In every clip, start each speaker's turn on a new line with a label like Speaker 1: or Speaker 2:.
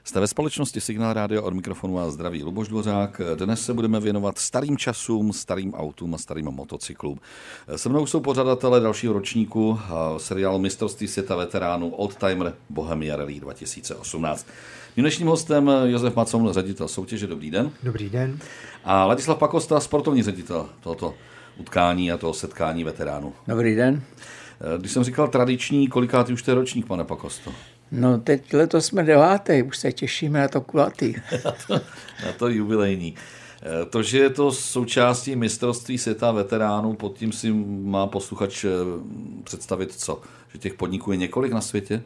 Speaker 1: Jste ve společnosti Signál Rádio, od mikrofonu a zdraví Luboš Dvořák. Dnes se budeme věnovat starým časům, starým autům a starým motocyklům. Se mnou jsou pořadatelé dalšího ročníku seriálu Mistrovství světa veteránů Oldtimer Bohemia Rally 2018. Dnešním hostem Josef Macoun, ředitel soutěže. Dobrý den.
Speaker 2: Dobrý den.
Speaker 1: A Ladislav Pakosta, sportovní ředitel tohoto utkání a toho setkání veteránů.
Speaker 3: Dobrý den.
Speaker 1: Když jsem říkal tradiční, kolikátý už to je ročník, pane Pakosto?
Speaker 3: No teď letos jsme 9. Už se těšíme na to kulatý.
Speaker 1: na to jubilejní. To, že je to součástí mistrovství světa veteránů, pod tím si má posluchač představit co? Že těch podniků je několik na světě?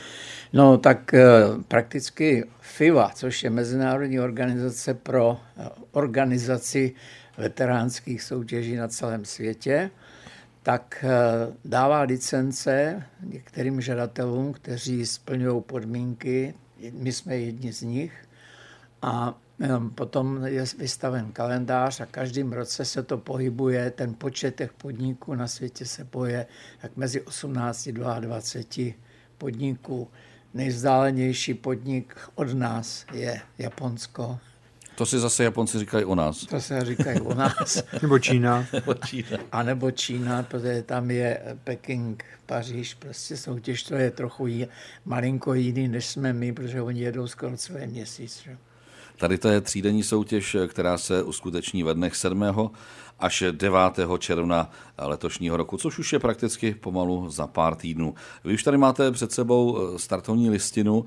Speaker 3: No tak prakticky FIVA, což je Mezinárodní organizace pro organizaci veteránských soutěží na celém světě, tak dává licence některým žadatelům, kteří splňují podmínky, my jsme jedni z nich, a potom je vystaven kalendář a každým roce se to pohybuje, ten počet těch podniků na světě se pohybuje tak mezi 18 a 22 podniků. Nejvzdálenější podnik od nás je Japonsko.
Speaker 1: To si zase Japonci říkají o nás.
Speaker 3: To se říkají o nás.
Speaker 2: Nebo Čína.
Speaker 3: A nebo Čína, protože tam je Peking, Paříž, prostě soutěž, to je trochu malinko jiný, než jsme my, protože oni jedou skoro celý měsíc. Že?
Speaker 1: Tady to je třídenní soutěž, která se uskuteční ve dnech 7. až 9. června letošního roku, což už je prakticky pomalu za pár týdnů. Vy už tady máte před sebou startovní listinu.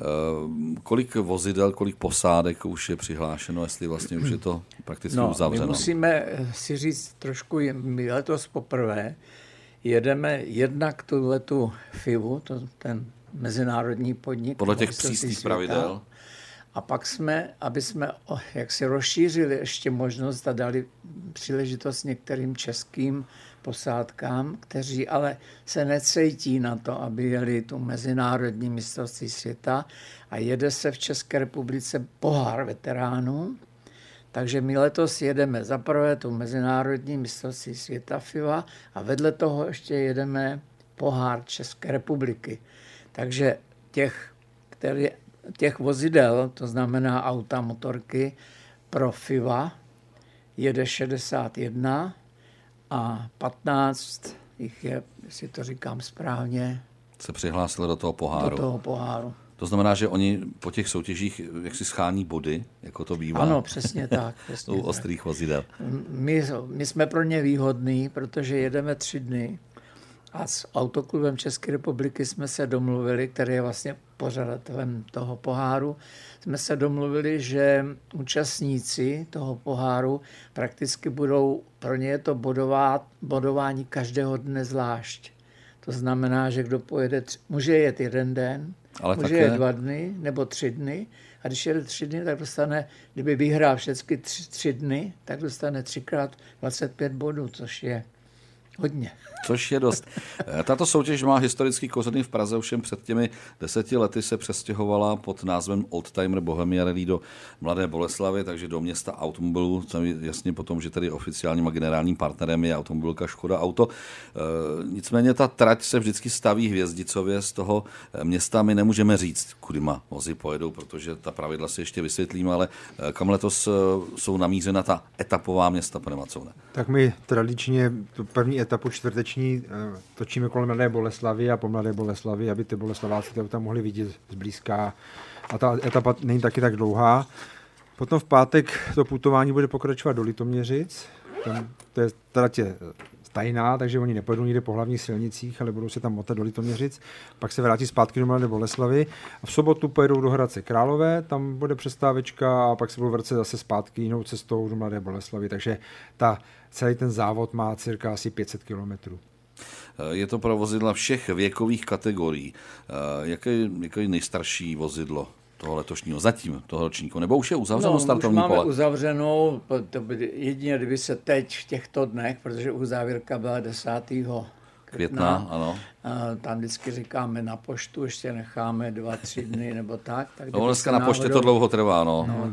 Speaker 1: Kolik vozidel, kolik posádek už je přihlášeno, jestli vlastně už je to prakticky uzavřeno?
Speaker 3: My musíme si říct trošku, my letos poprvé jedeme jednak tu FIVu, ten mezinárodní podnik.
Speaker 1: Podle těch přísných pravidel.
Speaker 3: A pak aby jsme jaksi rozšířili ještě možnost a dali příležitost některým českým posádkám, kteří ale se necítí na to, aby jeli tu mezinárodní mistrovství světa, a jede se v České republice pohár veteránů. Takže my letos jedeme zaprvé tu mezinárodní mistrovství světa FIVA a vedle toho ještě jedeme pohár České republiky. Takže těch vozidel, to znamená auta, motorky, pro FIVA jede 61 a 15 jich je, jestli to říkám správně,
Speaker 1: se přihlásili do toho poháru.
Speaker 3: Do toho poháru.
Speaker 1: To znamená, že oni po těch soutěžích jaksi schání body, jako to bývá.
Speaker 3: Ano, přesně tak.
Speaker 1: U ostrých vozidel.
Speaker 3: My jsme pro ně výhodní, protože jedeme 3 dny. A s Autoklubem České republiky jsme se domluvili, který je vlastně pořadatelem toho poháru, jsme se domluvili, že účastníci toho poháru prakticky budou, pro ně je to bodování každého dne zvlášť. To znamená, že kdo pojede, může jet 1 den, ale může jet 2 dny nebo 3 dny. A když jede 3 dny, tak dostane, kdyby vyhrál všechny 3 dny, tak dostane 3x 25 bodů, což je hodně.
Speaker 1: Což je dost. Tato soutěž má historický kořeny v Praze, ovšem před těmi 10 lety se přestěhovala pod názvem Oldtimer Bohemia Rally do Mladé Boleslavi, takže do města automobilů, jasně potom, že tady oficiálním a generálním partnerem je automobilka Škoda Auto. Nicméně ta trať se vždycky staví hvězdicově z toho města. My nemůžeme říct, kudyma vozy pojedou, protože ta pravidla si ještě vysvětlíme, ale kam letos jsou namířena ta etapová města, pane Macoune?
Speaker 2: Tak my tradičně tu první etapu čtvrteční točíme kolem Mladé Boleslavy a po Mladé Boleslavi, aby ty Boleslaváci to tam mohli vidět zblízka. A ta etapa není taky tak dlouhá. Potom v pátek to putování bude pokračovat do Litoměřic. To je tratě tajná, takže oni nepojedou nikde po hlavních silnicích, ale budou se tam motat do Litoměřic. Pak se vrátí zpátky do Mladé Boleslavy a v sobotu pojedou do Hradce Králové, tam bude přestávečka a pak se budou vracet zase zpátky jinou cestou do Mladé Boleslavy. Takže celý ten závod má cirka asi 500 kilometrů.
Speaker 1: Je to pro vozidla všech věkových kategorií. Jaké je nejstarší vozidlo toho letošního, zatím toho ročníku? Nebo už je uzavřeno startovní pole?
Speaker 3: Už máme uzavřenou, jedině kdyby se teď v těchto dnech, protože uzávěrka byla 10.
Speaker 1: května, ano.
Speaker 3: Tam vždycky říkáme na poštu, ještě necháme 2-3 dny nebo tak.
Speaker 1: No dneska na poště to dlouho trvá, no.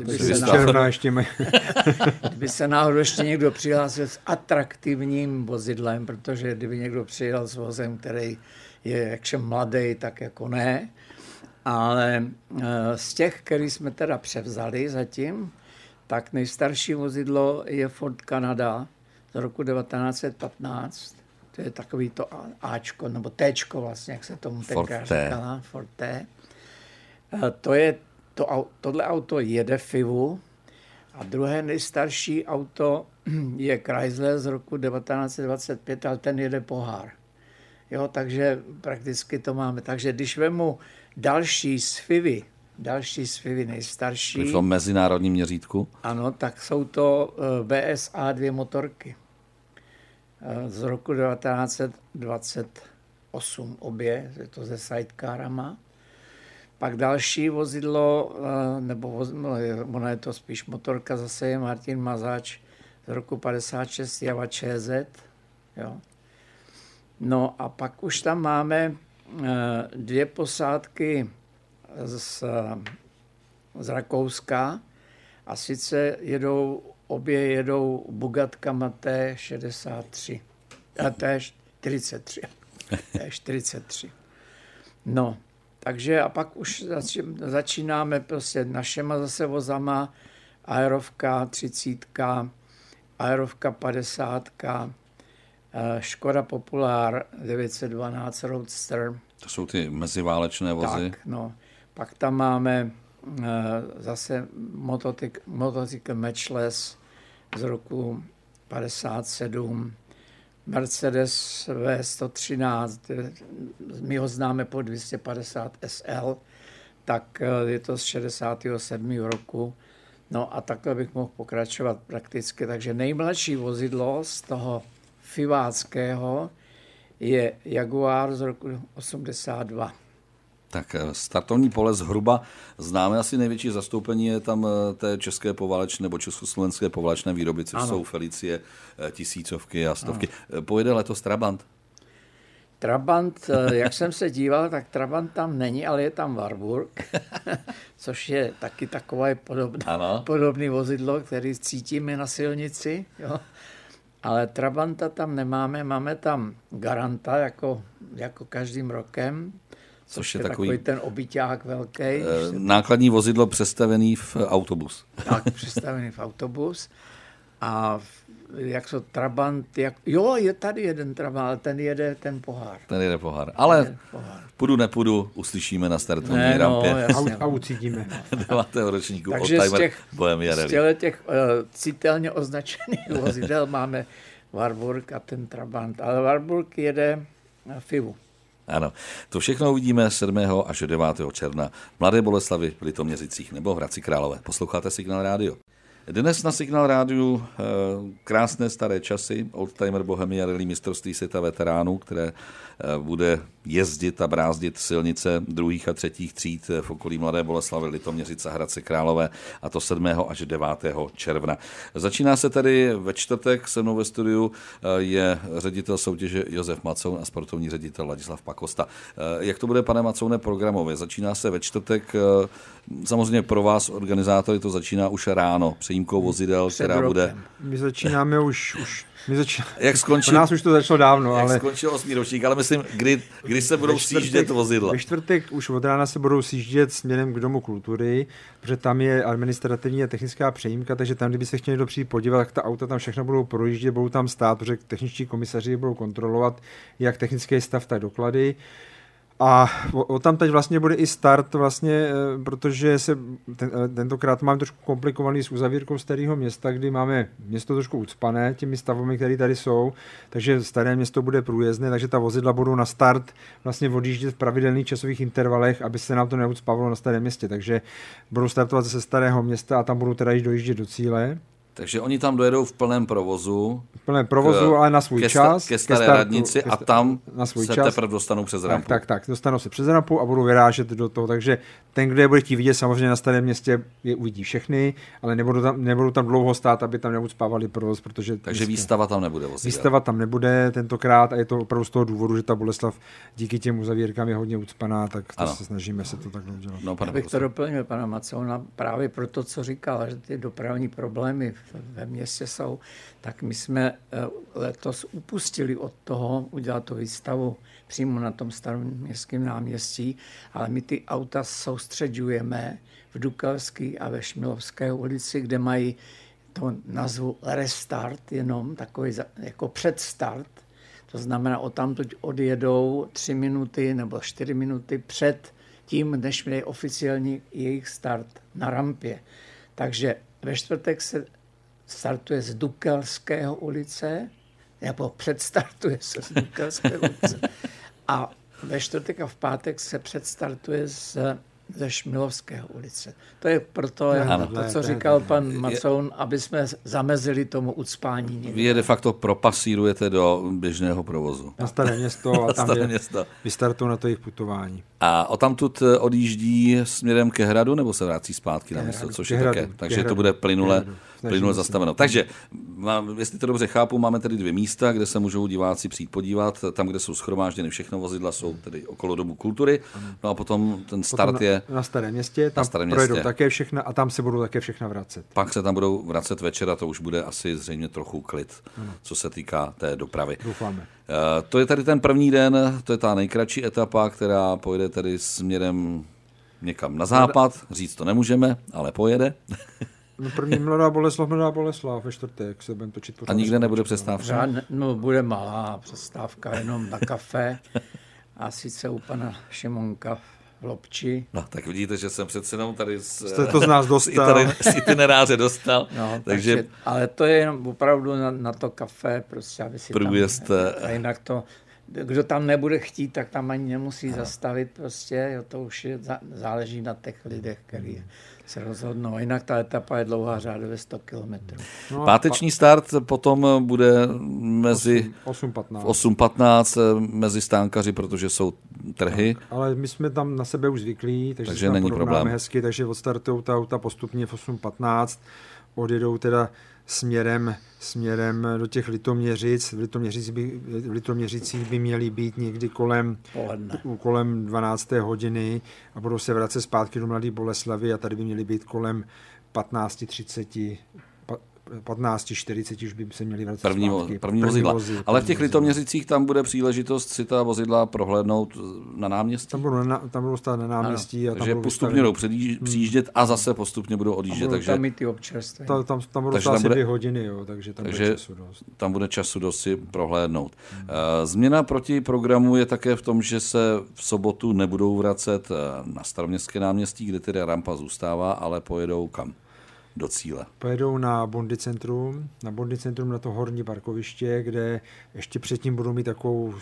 Speaker 3: Kdyby se náhodou ještě někdo přihlásil s atraktivním vozidlem, protože kdyby někdo přijel s vozem, který je jakže mladý, tak jako ne. Ale z těch, který jsme teda převzali zatím, tak nejstarší vozidlo je Ford Canada z roku 1915. To je takový to Ačko, nebo Tčko vlastně, jak se tomu tenkrát říkala, Ford T. Tohle auto jede FIVu a druhé nejstarší auto je Chrysler z roku 1925, ale ten jede pohár. Jo, takže prakticky to máme. Takže když vemu další z FIVy nejstarší.
Speaker 1: V tom mezinárodním měřítku?
Speaker 3: Ano, tak jsou to BSA 2 motorky z roku 1928 obě, je to se sidecarama. Pak další vozidlo, ona je to spíš motorka, zase je Martin Mazáč z roku 56 Java ČZ. Jo. No a pak už tam máme 2 posádky z Rakouska a sice obě jedou Bugattkama T63. A T43. No, takže a pak už začínáme prostě našema zase vozama, Aerovka 30, Aerovka 50, Škoda Popular 912 Roadster.
Speaker 1: To jsou ty meziválečné vozy?
Speaker 3: Tak, no. Pak tam máme zase motocykl Matchless z roku 57, Mercedes V113, my ho známe po 250 SL, tak je to z 67. roku. No a takhle bych mohl pokračovat prakticky. Takže nejmladší vozidlo z toho fiváckého je Jaguar z roku 82.
Speaker 1: Tak startovní pole zhruba známe, asi největší zastoupení je tam té české poválečné nebo československé poválečné výroby, což jsou Felicie, tisícovky a stovky. Ano. Pojede letos Trabant?
Speaker 3: Trabant, jak jsem se díval, tak Trabant tam není, ale je tam Warburg, což je taky takové podobné vozidlo, který cítíme na silnici. Jo. Ale Trabanta tam nemáme, máme tam Garanta jako každým rokem, což je takový ten obyťák velký.
Speaker 1: Nákladní vozidlo přestavený v autobus.
Speaker 3: Tak, přestavený v autobus. A jak to Trabant, je tady jeden Trabant, ale ten jede ten pohár.
Speaker 1: Ale půjdu, nepůjdu, uslyšíme na startovní rampě.
Speaker 2: A ucítíme.
Speaker 1: 9. ročníku Oldtimer Bohemia Rally.
Speaker 3: Z těch citelně označených vozidel máme Warburg a ten Trabant. Ale Warburg jede FIVu.
Speaker 1: Ano, to všechno uvidíme 7. až 9. června v Mladé Boleslavi, v Litoměřicích nebo v Hradci Králové. Posloucháte Signál rádio. Dnes na Signál rádiu krásné staré časy, Oldtimer Bohemia Rally mistrovství světa veteránů, které bude jezdit a brázdit silnice 2. a 3. tříd v okolí Mladé Boleslavy, Litoměřice, Hradce Králové, a to 7. až 9. června. Začíná se tedy ve čtvrtek, se mnou ve studiu je ředitel soutěže Josef Macoun a sportovní ředitel Ladislav Pakosta. Jak to bude, pane Macoune, programově? Začíná se ve čtvrtek, samozřejmě pro vás, organizátory, to začíná už ráno, přejímkou vozidel, která bude...
Speaker 2: My začínáme už
Speaker 1: jak skončil,
Speaker 2: pro nás už to začalo dávno,
Speaker 1: ale... skončil 8. ročník, ale myslím, kdy se budou sjíždět vozidla.
Speaker 2: Ve čtvrtek už od rána se budou sjíždět směrem k Domu kultury, protože tam je administrativní a technická přejímka, takže tam, kdyby se chtěli někdo přijít podívat, tak ta auta tam všechno budou projíždět, budou tam stát, protože techničtí komisaři budou kontrolovat jak technický stav, tak doklady. A tam teď vlastně bude i start, vlastně, protože tentokrát máme trošku komplikovaný s uzavírkou starého města, kdy máme město trošku ucpané těmi stavbami, které tady jsou, takže staré město bude průjezdné, takže ta vozidla budou na start vlastně odjíždět v pravidelných časových intervalech, aby se nám to neucpávalo na starém městě, takže budou startovat ze starého města a tam budou teda již dojíždět do cíle.
Speaker 1: Takže oni tam dojedou v plném provozu.
Speaker 2: Ale na svůj čas.
Speaker 1: Ke staré radnici a tam na svůj se teprve dostanou přes rampu.
Speaker 2: Tak, dostanou se přes rampu a budou vyrážet do toho. Takže ten, kdo je bude chtít vidět, samozřejmě na starém městě je uvidí všechny, ale nebudou tam dlouho stát, aby tam neucpávali provoz, protože...
Speaker 1: Takže výstava tam nebude vozidel.
Speaker 2: Výstava tam nebude tentokrát a je to opravdu z toho důvodu, že ta Boleslav díky těm uzavírkám je hodně ucpaná, tak to se snažíme se to takhle udělat.
Speaker 3: Já bych to doplnil, pana Macouna, právě pro to, co říkal, že ty dopravní problémy ve městě jsou, tak my jsme letos upustili od toho udělat tu výstavu přímo na tom starém městském náměstí, ale my ty auta soustředujeme v Dukelské a ve Šmilovské ulici, kde mají to nazvu restart, jenom takový jako předstart. To znamená, odtamtud odjedou 3 minuty nebo 4 minuty před tím, než je oficiální jejich start na rampě. Takže ve čtvrtek se startuje z Dukelského ulice, nebo předstartuje se z Dukelské ulice. A ve čtvrtek a v pátek se předstartuje ze Šmilovského ulice. To je proto, to, co říkal pan Macoun, aby jsme zamezili tomu ucpání.
Speaker 1: Vy je de facto propasírujete do běžného provozu.
Speaker 2: Na Staré město a tam vystartují na to jejich putování.
Speaker 1: A odtamtud odjíždí směrem ke hradu, nebo se vrací zpátky na město, což je také. Takže to bude plynule zastaveno. Takže, jestli to dobře chápu, máme tedy 2 místa, kde se můžou diváci přijít podívat. Tam, kde jsou shromážděny všechno vozidla, jsou tedy okolo Domu kultury. No a potom ten start je
Speaker 2: na Starém městě, tam projedou také všechna a tam se budou také všechna vracet.
Speaker 1: Pak se tam budou vracet večer a to už bude asi zřejmě trochu klid, co se týká té dopravy.
Speaker 2: Doufáme.
Speaker 1: To je tady ten první den, to je ta nejkratší etapa, která pojede tedy směrem někam na západ, říct to nemůžeme, ale pojede.
Speaker 2: No první Mladá Boleslav, ve čtvrtek se budeme točit pořád.
Speaker 1: A nikde nebude přestávka?
Speaker 3: No bude malá přestávka, jenom na kafe a sice u pana Šimonka v Lobči.
Speaker 1: No, tak vidíte, že jsem přece jenom tady
Speaker 2: jste to z nás dostal.
Speaker 1: Z itineráře dostal.
Speaker 3: No, takže, ale to je jenom opravdu na to kafe, prostě, aby si
Speaker 1: průjezd,
Speaker 3: tam, jinak to, kdo tam nebude chtít, tak tam ani nemusí zastavit prostě, jo, to už záleží na těch lidech, který se rozhodnou. Jinak ta etapa je dlouhá, řádově 100 kilometrů.
Speaker 1: No, páteční start potom bude mezi 8:15 mezi stánkaři, protože jsou trhy.
Speaker 2: Tak, ale my jsme tam na sebe už zvyklí, takže
Speaker 1: není problém.
Speaker 2: Hezky, takže odstartují ta auta postupně v 8:15, odjedou teda směrem do těch Litoměřic. V Litoměřicích by měly být někdy kolem 12. hodiny a budou se vracet zpátky do Mladé Boleslavy a tady by měly být kolem 15:30, 15:40 už by se měli vracet zpátky.
Speaker 1: První vozidla. Ale v těch Litoměřicích tam bude příležitost si ta vozidla prohlédnout na náměstí?
Speaker 2: Tam budou stát na náměstí. A
Speaker 1: takže postupně budou přijíždět a zase postupně budou odjíždět.
Speaker 3: Takže tam i ty občerstvení.
Speaker 2: Tam budou stát asi 2 hodiny, jo, takže tam bude času dost.
Speaker 1: Tam bude času dost si prohlédnout. Změna proti programu je také v tom, že se v sobotu nebudou vracet na Staroměstské náměstí, kde teda rampa zůstává, ale pojedou kam? Do cíle.
Speaker 2: Pojedou na Bondy centrum na to horní parkoviště, kde ještě předtím budou mít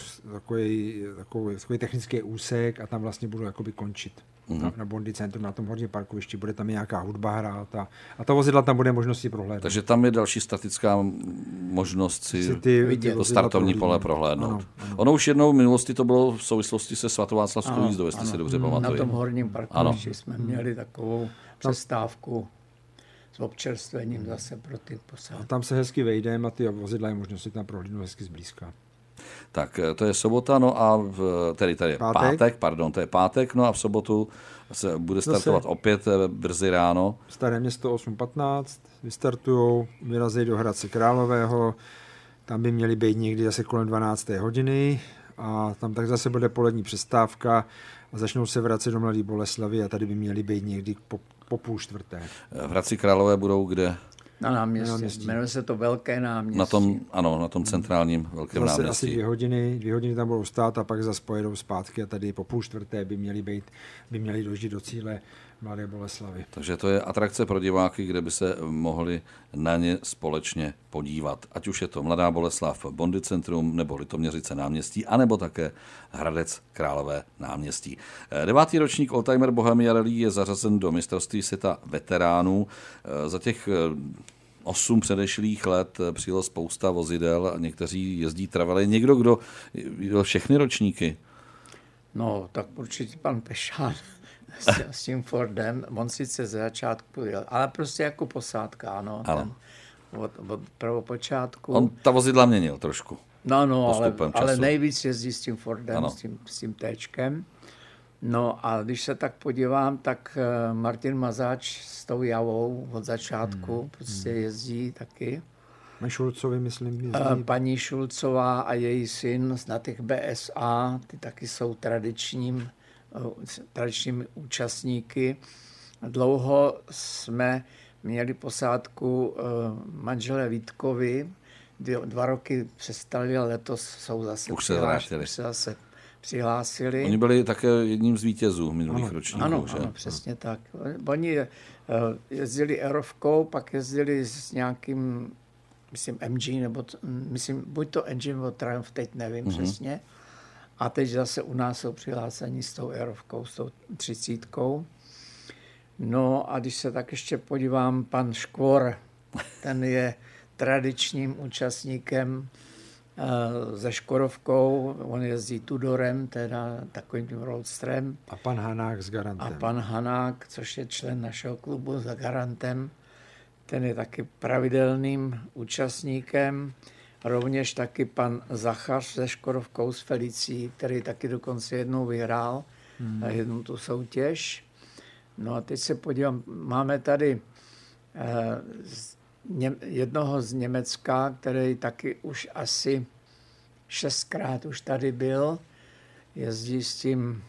Speaker 2: takový technický úsek a tam vlastně budou jakoby končit. Na Bondy centrum, na tom horním parkovišti, bude tam nějaká hudba hrát a ta vozidla tam bude možnost si prohlédnout.
Speaker 1: Takže tam je další statická možnost si to startovní pole prohlédnout. Ano. Ono už jednou v minulosti to bylo v souvislosti se Svatováclavskou jízdou, jestli si dobře pamatuju.
Speaker 3: Na tom horním parkovišti jsme měli takovou přestávku s občerstvením zase pro ty posádky.
Speaker 2: A tam se hezky vejdeme a ty vozidla je možnost si tam prohlídnout hezky zblízka.
Speaker 1: Tak to je sobota, no a tady je pátek, no a v sobotu se bude startovat opět brzy ráno.
Speaker 2: Staré město 8:15, vystartujou, vyrazí do Hradce Králového, tam by měly být někdy zase kolem 12. hodiny a tam tak zase bude polední přestávka a začnou se vracet do Mladé Boleslavy a tady by měly být někdy po 3:30.
Speaker 1: V Hradci Králové budou kde?
Speaker 3: Na náměstí. Jmenuje se to Velké náměstí.
Speaker 1: Na tom centrálním velkém
Speaker 2: zase
Speaker 1: náměstí.
Speaker 2: Asi 2 hodiny tam budou stát a pak zase pojedou zpátky a tady po 3:30 by měli dojíždět do cíle Mladé Boleslavy.
Speaker 1: Takže to je atrakce pro diváky, kde by se mohli na ně společně podívat. Ať už je to Mladá Boleslav, Bondy centrum, nebo Litoměřice náměstí, anebo také Hradec Králové náměstí. 9. ročník Oldtimer Bohemia Rally je zařazen do mistrovství světa veteránů. Za těch 8 předešlých let přijelo spousta vozidel a někteří jezdí travely. Někdo, kdo jel všechny ročníky?
Speaker 3: No, tak určitě pan Pešán s tím Fordem. On sice ze začátku jel, ale prostě jako posádka, ano. Od prvopočátku.
Speaker 1: On ta vozidla měnil trošku.
Speaker 3: No, ale nejvíc jezdí s tím Fordem, s tím Téčkem. No a když se tak podívám, tak Martin Mazáč s tou Javou od začátku prostě jezdí taky.
Speaker 2: Šulcovi, myslím, jezdí.
Speaker 3: Paní Šulcová a její syn na těch BSA, ty taky jsou tradičními účastníky. Dlouho jsme měli posádku manželé Vítkovi, 2 roky přestali, ale letos jsou zase přihlásili.
Speaker 1: Oni byli také jedním z vítězů minulých ročníků.
Speaker 3: Ano, přesně tak. Oni jezdili Aerovkou, pak jezdili s nějakým, myslím, MG, nebo myslím, buď to Engine nebo Triumph, teď nevím přesně. A teď zase u nás jsou přihlášení s tou Aerovkou, s tou 30. No a když se tak ještě podívám, pan Škvor, ten je tradičním účastníkem se Škodovkou, on jezdí Tudorem, teda takovým tím roadstrem.
Speaker 2: A pan Hanák s Garantem.
Speaker 3: A pan Hanák, což je člen našeho klubu za Garantem, ten je taky pravidelným účastníkem. Rovněž taky pan Zachař se Škodovkou s Felicí, který taky dokonce jednou vyhrál jednu tu soutěž. No a teď se podívám, máme tady jednoho z Německa, který taky už asi 6krát už tady byl. Jezdí s tím,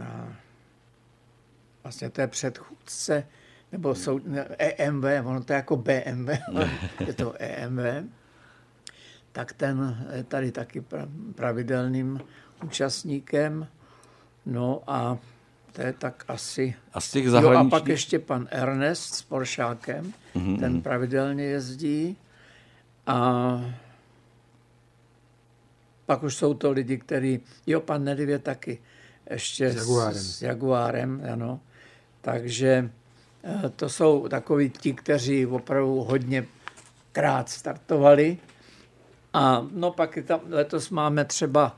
Speaker 3: vlastně to je předchůdce, nebo jsou EMV, ono to je jako BMW, je to EMV. Tak ten je tady taky pravidelným účastníkem. No a to je tak asi...
Speaker 1: A z těch zahraničních...
Speaker 3: a pak ještě pan Ernest s Poršákem, ten pravidelně jezdí. A pak už jsou to lidi, kteří... pan Nedivě taky ještě s Jaguárem, ano. Takže to jsou takoví ti, kteří opravdu hodně krát startovali. A no pak je tam, letos máme třeba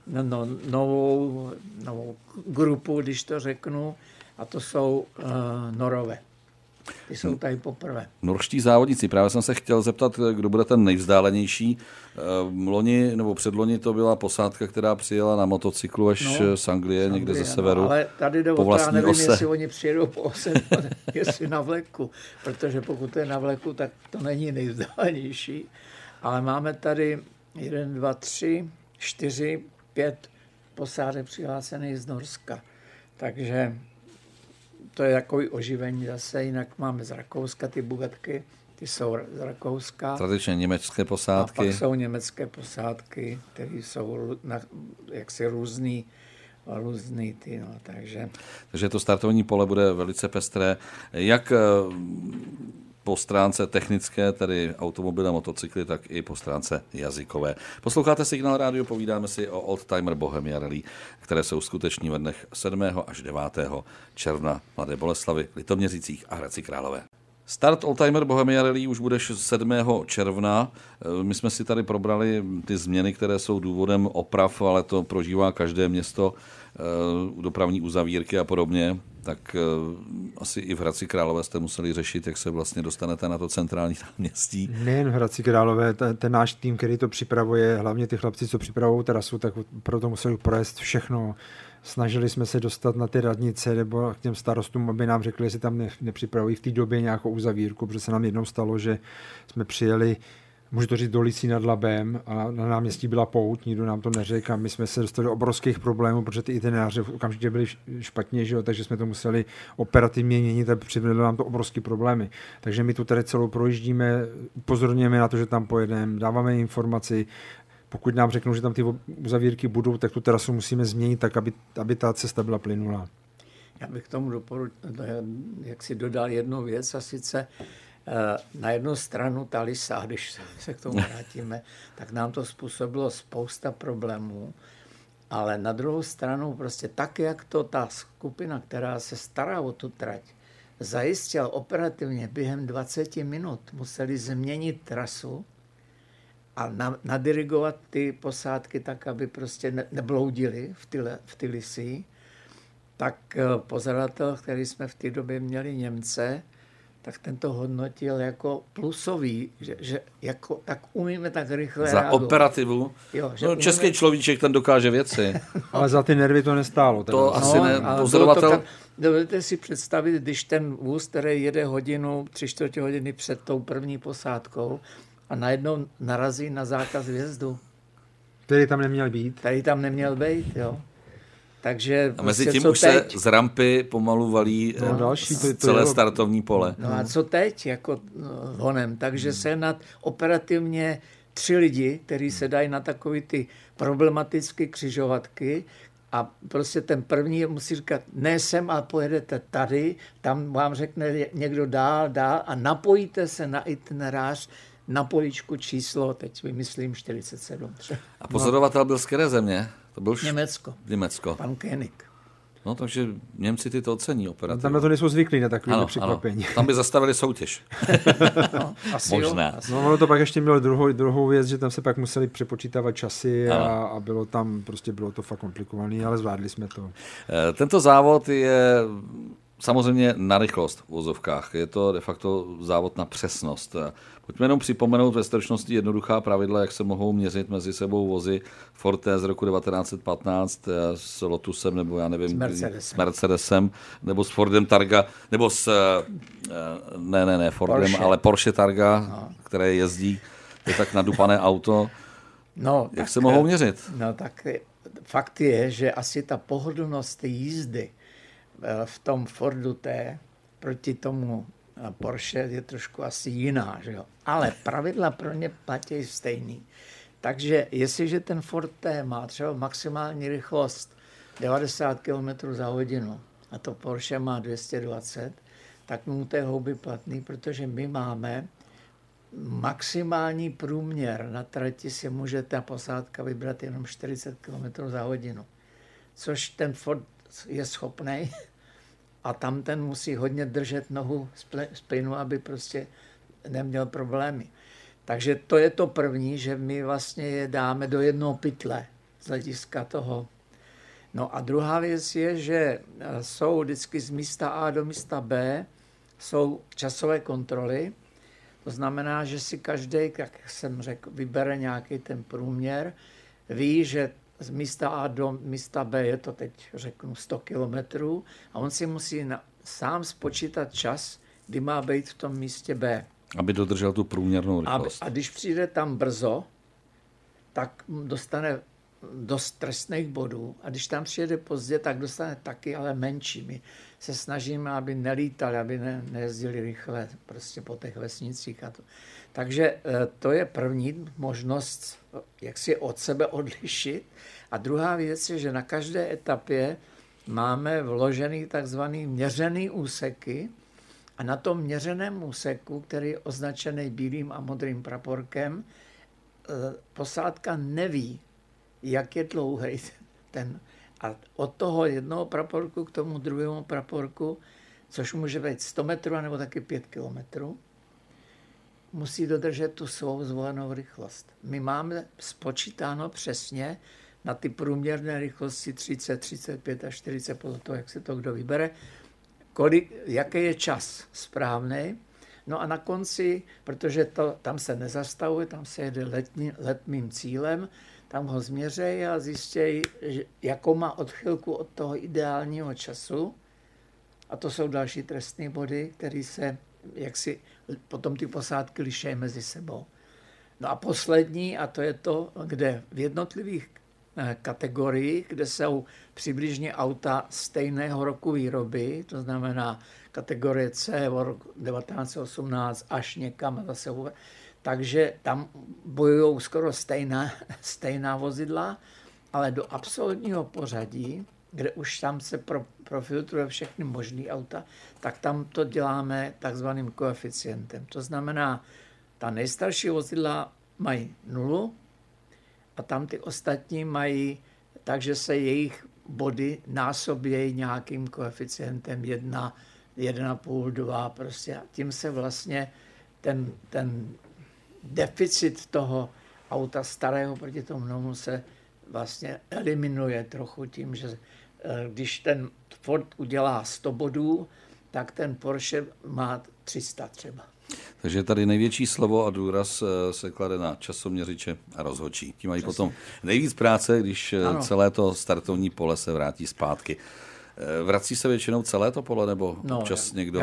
Speaker 3: novou grupu, když to řeknu, a to jsou Norové. Ty jsou tady poprvé.
Speaker 1: Norští závodníci. Právě jsem se chtěl zeptat, kdo bude ten nejvzdálenější. Loni nebo předloni to byla posádka, která přijela na motocyklu až z Anglie, někde ze severu.
Speaker 3: Ale tady jde o to, já nevím, jestli oni přijedou po ose, jestli na vleku, protože pokud to je na vleku, tak to není nejvzdálenější. Ale máme tady 1, 2, 3, 4, 5 posádek přihlášených z Norska. Takže to je takový oživení zase. Jinak máme z Rakouska ty Bugatky, ty jsou z Rakouska.
Speaker 1: Tradičně německé posádky.
Speaker 3: A pak jsou německé posádky, které jsou jaksi různý ty, no, takže
Speaker 1: to startovní pole bude velice pestré. Jak po stránce technické, tedy automobily a motocykly, tak i po stránce jazykové. Posloucháte Signál rádio, povídáme si o Oldtimer Bohemia Rally, které se uskuteční ve dnech 7. až 9. června v Mladé Boleslavi, Litoměřicích a Hradci Králové. Start Oldtimer Bohemia Rally už bude 7. června. My jsme si tady probrali ty změny, které jsou důvodem oprav, ale to prožívá každé město, dopravní uzavírky a podobně. Tak asi i v Hradci Králové jste museli řešit, jak se vlastně dostanete na to centrální náměstí.
Speaker 2: Nejen v Hradci Králové, ten náš tým, který to připravuje, hlavně ty chlapci, co připravují trasu, tak proto museli projezd všechno. Snažili jsme se dostat na ty radnice nebo k těm starostům, aby nám řekli, jestli tam nepřipravují v té době nějakou uzavírku, protože se nám jednou stalo, že jsme přijeli, můžu to říct, do Lící nad Labem a na náměstí byla pouť, nikdo nám to neřekl a my jsme se dostali do obrovských problémů, protože ty itineráře okamžitě byly špatně, že jo, takže jsme to museli operativně měnit a přivedlo nám to obrovské problémy. Takže my tu tady celou projíždíme, upozorňujeme na to, že tam pojedeme, dáváme informaci. Pokud nám řeknou, že tam ty uzavírky budou, tak tu terasu musíme změnit tak, aby ta cesta byla plynulá.
Speaker 3: Já bych k tomu jak si dodal jednu věc, a sice na jednu stranu ta Lisa, když se k tomu vrátíme, tak nám to způsobilo spousta problémů, ale na druhou stranu prostě tak, jak to ta skupina, která se stará o tu trať, zajistila operativně během 20 minut, museli změnit trasu, a nadirigovat ty posádky tak, aby prostě nebloudili v ty lisy, tak pozadatel, který jsme v té době měli Němce, tak ten to hodnotil jako plusový, že jako, tak umíme tak rychle
Speaker 1: Za
Speaker 3: reagovat.
Speaker 1: operativu.
Speaker 3: Jo, že
Speaker 1: No,
Speaker 3: umíme...
Speaker 1: český človíček, ten dokáže věci.
Speaker 2: Ale za ty nervy to nestálo. Teda.
Speaker 1: To asi ne. Pozorovatel...
Speaker 3: Dovedete si představit, když ten vůz, který jede hodinu, 3/4 hodiny před tou první posádkou a najednou narazí na zákaz vjezdu.
Speaker 2: Který tam neměl být.
Speaker 3: Tady tam neměl být, jo. Takže
Speaker 1: a mezi
Speaker 3: prostě,
Speaker 1: tím už
Speaker 3: teď?
Speaker 1: se z rampy pomalu valí
Speaker 2: další,
Speaker 1: celé startovní pole.
Speaker 3: No a co teď, jako honem? Takže se nad operativně 3 lidi, kteří se dají na takové ty problematické křižovatky a prostě ten první musí říkat, ne sem, ale pojedete tady, tam vám řekne někdo dál a napojíte se na itinerář na poličku číslo, teď vymyslím 47.
Speaker 1: A pozorovatel byl z které země? To byl
Speaker 3: Německo. Pan Koenig.
Speaker 1: No, takže Němci ty to ocení operativu.
Speaker 2: Tam na to nejsou zvyklí na takové překvapení.
Speaker 1: Tam by zastavili soutěž.
Speaker 3: No, asi
Speaker 1: možná.
Speaker 3: Jo.
Speaker 2: No, ono to pak ještě mělo druhou věc, že tam se pak museli přepočítávat časy a bylo tam, prostě bylo to fakt komplikované, ale zvládli jsme to.
Speaker 1: Tento závod je samozřejmě na rychlost v uvozovkách. Je to de facto závod na přesnost. Pojďme jenom připomenout ve stručnosti jednoduchá pravidla, jak se mohou měřit mezi sebou vozy Forte z roku 1915 s Lotusem nebo já nevím, s Mercedesem nebo s Fordem Targa, nebo s ne Fordem, Porsche. Ale Porsche Targa, které jezdí, je tak nadupané auto.
Speaker 3: No,
Speaker 1: jak se mohou měřit?
Speaker 3: No tak fakt je, že asi ta pohodlnost té jízdy v tom Fordu T proti tomu Porsche je trošku asi jiná, že jo? Ale pravidla pro ně platí stejný. Takže jestliže ten Ford T má třeba maximální rychlost 90 km za hodinu a to Porsche má 220, tak mu to je houby platný, protože my máme maximální průměr na trati si může ta posádka vybrat jenom 40 km za hodinu, což ten Ford je schopný a tam ten musí hodně držet nohu z plynu, aby prostě neměl problémy. Takže to je to první, že my vlastně je dáme do jednoho pytle z hlediska toho. No a druhá věc je, že jsou vždycky z místa A do místa B jsou časové kontroly. To znamená, že si každý, jak jsem řekl, vybere nějaký ten průměr, ví, že z místa A do místa B je to teď, řeknu, 100 kilometrů a on si musí sám spočítat čas, kdy má být v tom místě B.
Speaker 1: Aby dodržel tu průměrnou rychlost.
Speaker 3: A když přijde tam brzo, tak dostane dost trestných bodů a když tam přijede pozdě, tak dostane taky, ale menší. My se snažíme, aby nelítali, aby nejezdili rychle prostě po těch vesnicích. A to. Takže to je první možnost, jak si od sebe odlišit. A druhá věc je, že na každé etapě máme vložený takzvaný měřený úseky a na tom měřeném úseku, který je označený bílým a modrým praporkem, posádka neví, jak je dlouhý ten. A od toho jednoho praporku k tomu druhému praporku, což může být 100 metrů, nebo taky 5 kilometrů, musí dodržet tu svou zvolenou rychlost. My máme spočítáno přesně na ty průměrné rychlosti 30, 35 a 40, podle toho, jak se to kdo vybere, jaký je čas správný. No a na konci, protože tam se nezastavuje, tam se jede letmým cílem, tam ho změřejí a zjistějí, jakou má odchylku od toho ideálního času. A to jsou další trestné body, které se, jak si potom ty posádky liší mezi sebou. No a poslední, a to je to, kde v jednotlivých kategoriích, kde jsou přibližně auta stejného roku výroby, to znamená kategorie C od roku 1918 až někam zase. Takže tam bojují skoro stejná vozidla, ale do absolutního pořadí, kde už tam se profiltruje všechny možný auta, tak tam to děláme takzvaným koeficientem. To znamená, ta nejstarší vozidla mají 0 a tam ty ostatní mají, takže se jejich body násobějí nějakým koeficientem 1, 1,5, 2 prostě. A tím se vlastně ten deficit toho auta starého proti tomu novému se vlastně eliminuje trochu tím, že když ten Ford udělá 100 bodů, tak ten Porsche má 300 třeba.
Speaker 1: Takže tady největší slovo a důraz se klade na časoměřiče a rozhodčí. Ti mají potom nejvíc práce, když celé to startovní pole se vrátí zpátky. Vrací se většinou celé to pole, nebo občas někdo?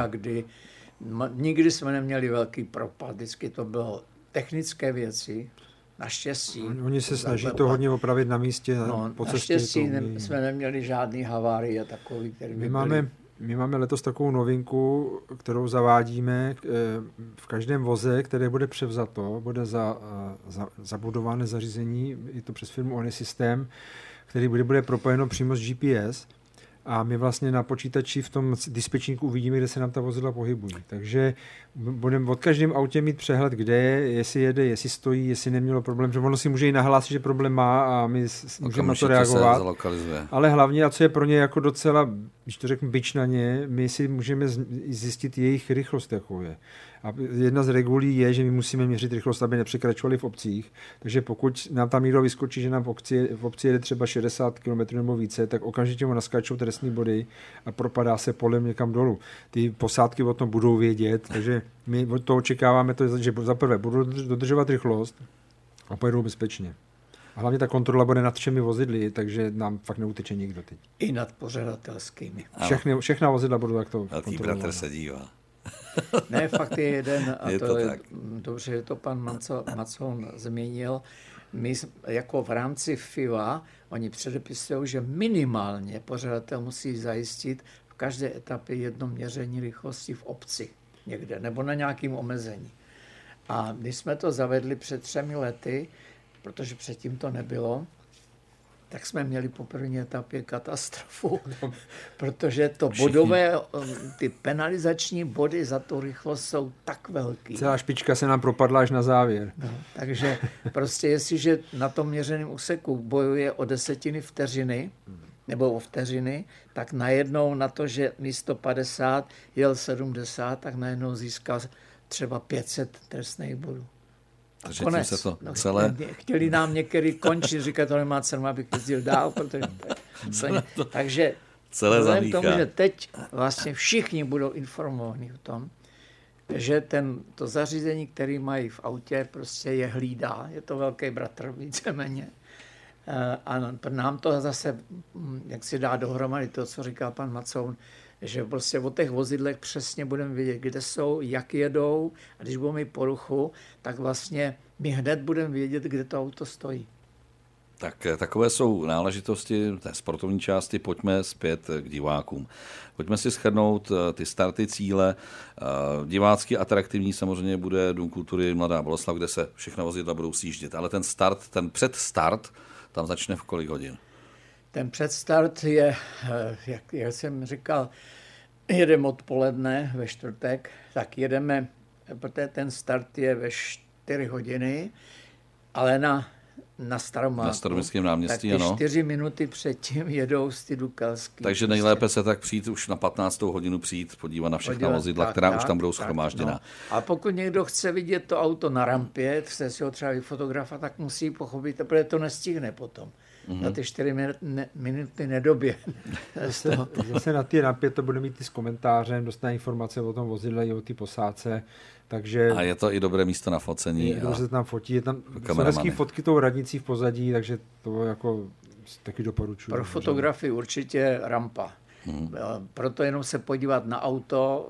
Speaker 3: Nikdy jsme neměli velký propad, vždycky to bylo technické věci, naštěstí.
Speaker 2: Oni se snaží to hodně opravit na místě. Po cestě
Speaker 3: naštěstí jsme neměli žádný havárie takový, který by
Speaker 2: My máme letos takovou novinku, kterou zavádíme v každém voze, které bude převzato, bude zabudované zařízení, je to přes firmu OnlySystem, který bude propojeno přímo s GPS. A my vlastně na počítači v tom dispečníku uvidíme, kde se nám ta vozidla pohybují. Takže budeme od každém autě mít přehled, kde je, jestli jede, jestli stojí, jestli nemělo problém, že ono si může i nahlásit, že problém má a my můžeme na to reagovat. Ale hlavně, a co je pro ně jako docela, když to řeknu bič na ně, my si můžeme zjistit jejich rychlost, jakou je. A jedna z regulí je, že my musíme měřit rychlost, aby nepřekračovali v obcích. Takže pokud nám tam někdo vyskočí, že nám v obci jede třeba 60 km nebo více, tak okamžitě mu naskáčou trestní body a propadá se polem někam dolů. Ty posádky o tom budou vědět, takže my od toho očekáváme, že za prvé budou dodržovat rychlost a pojedou bezpečně. A hlavně ta kontrola bude nad všemi vozidly, takže nám fakt neuteče nikdo teď.
Speaker 3: I nad pořadatelskými.
Speaker 2: Všechna vozidla budou takto
Speaker 1: kontrolovat. Bratr se dívá.
Speaker 3: Ne, fakt je jeden, a
Speaker 1: je to je
Speaker 3: dobře, že to pan Macoun zmínil. My jako v rámci FIA, oni předepisují, že minimálně pořadatel musí zajistit v každé etapě jedno měření rychlosti v obci někde, nebo na nějakým omezení. A když jsme to zavedli před 3 lety, protože předtím to nebylo, tak jsme měli po první etapě katastrofu, protože to bodové, ty penalizační body za tu rychlost jsou tak velký.
Speaker 2: Celá špička se nám propadla až na závěr.
Speaker 3: Takže prostě jestliže na tom měřeném úseku bojuje o 10 vteřiny, nebo o vteřiny, tak najednou na to, že místo 50 jel 70, tak najednou získal třeba 500 trestných bodů.
Speaker 1: Takže konec. Se to celé...
Speaker 3: Chtěli nám některý končit, říkat, to nemá cenu, abych jezdil dál, protože takže vzhledem k tomu, že teď vlastně všichni budou informovaní o tom, že to zařízení, který mají v autě, prostě je hlídá, je to velký bratr víceméně. A nám to zase, jak si dá dohromady to, co říká pan Macoun, že prostě o těch vozidlech přesně budeme vědět, kde jsou, jak jedou, a když budeme mít poruchu, tak vlastně my hned budeme vědět, kde to auto stojí.
Speaker 1: Tak takové jsou náležitosti té sportovní části, pojďme zpět k divákům. Pojďme si shrnout ty starty, cíle. Divácky atraktivní samozřejmě bude Dům kultury Mladá Boleslav, kde se všechna vozidla budou sjíždět, ale ten předstart, tam začne v kolik hodin?
Speaker 3: Ten předstart je, jak jsem říkal, jedeme odpoledne ve čtvrtek, tak jedeme, protože ten start je ve 4 hodiny, ale na Staromáku.
Speaker 1: Na Staroměstském náměstí,
Speaker 3: tak 4 minuty předtím jedou z ty Dukalský.
Speaker 1: Takže nejlépe se tak přijít už na 15. hodinu přijít, podívat na všechna vozidla, která už tam budou shromážděna.
Speaker 3: No. A pokud někdo chce vidět to auto na rampě, chce si ho třeba vyfotografovat, tak musí pochopit, protože to nestihne potom. Na ty 4 minuty nedobě.
Speaker 2: Zase na té rampě to bude mít i s komentářem, dostane informace o tom vozidle i o té posádce. Takže
Speaker 1: a je to i dobré místo na focení.
Speaker 2: Se tam fotí, je tam hezký fotky tou radnicí v pozadí, takže to jako taky doporučuji.
Speaker 3: Pro fotografii určitě rampa. Proto jenom se podívat na auto,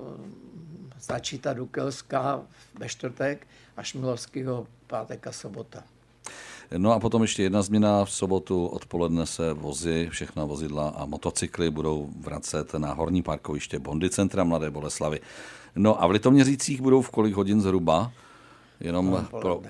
Speaker 3: stačí ta Dukelská ve čtvrtek a Šmilovskýho pátek a sobota.
Speaker 1: No a potom ještě jedna změna. V sobotu odpoledne se všechna vozidla a motocykly budou vracet na horní parkoviště Bondy centra Mladé Boleslavy. No a v Litoměřicích budou v kolik hodin zhruba? Jenom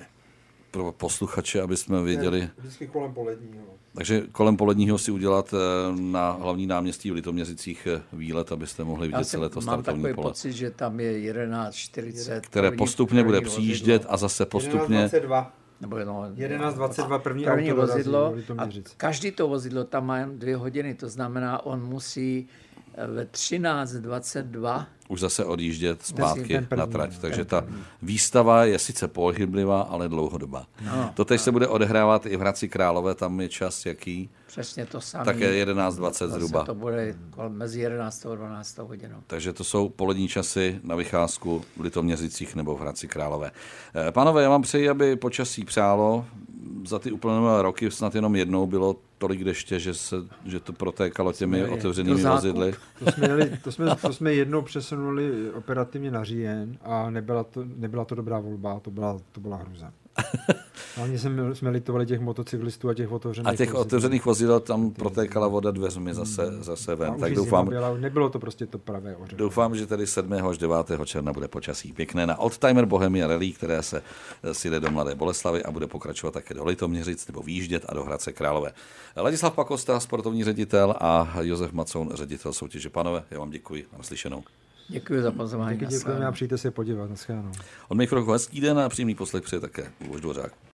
Speaker 1: pro posluchače, aby jsme věděli.
Speaker 2: Vždycky kolem poledního.
Speaker 1: Takže kolem poledního si udělat na hlavní náměstí v Litoměřicích výlet, abyste mohli vidět celé to startovní pole.
Speaker 3: Mám takový pocit, že tam je 11:40.
Speaker 1: Které postupně bude přijíždět a zase postupně...
Speaker 2: 11:22
Speaker 3: první vozidlo a každý to vozidlo tam má 2 hodiny, to znamená, on musí ve 13:22
Speaker 1: už zase odjíždět zpátky na trať. Takže ta výstava je sice pohyblivá, ale dlouhodobá. Totež se bude odehrávat i v Hradci Králové, tam je čas jaký?
Speaker 3: Přesně to samé.
Speaker 1: Také 11:20 zhruba.
Speaker 3: To bude mezi 11. a 12. hodinou.
Speaker 1: Takže to jsou polední časy na vycházku v Litoměřicích nebo v Hradci Králové. Pánové, já vám přeji, aby počasí přálo. Za ty uplynulé roky snad jenom jednou bylo tolik deště, že to protékalo těmi otevřenými vozidly.
Speaker 2: To jsme jednou přesunuli operativně na říjen a nebyla to dobrá volba, to byla hruza. Hlavně jsme litovali těch motocyklistů a těch
Speaker 1: otevřených vozidel tam protékala voda dveřmi zase ven. Tak doufám,
Speaker 2: nebylo to prostě to pravé oře.
Speaker 1: Doufám, že tedy 7. až 9. června bude počasí pěkné na Oldtimer Bohemia Rally, které se sjede do Mladé Boleslavi a bude pokračovat také do Litoměřic nebo výjíždět a do Hradce Králové. Ladislav Pakosta, sportovní ředitel, a Josef Macoun, ředitel soutěže. Pánové, já vám děkuji a naslyšenou.
Speaker 3: Děkuji za pozvání.
Speaker 2: Děkujeme a přijďte se podívat. Naschledanou.
Speaker 1: Od mých kroků hezký den a příjemný poslech přeje také Luboš Dvořák.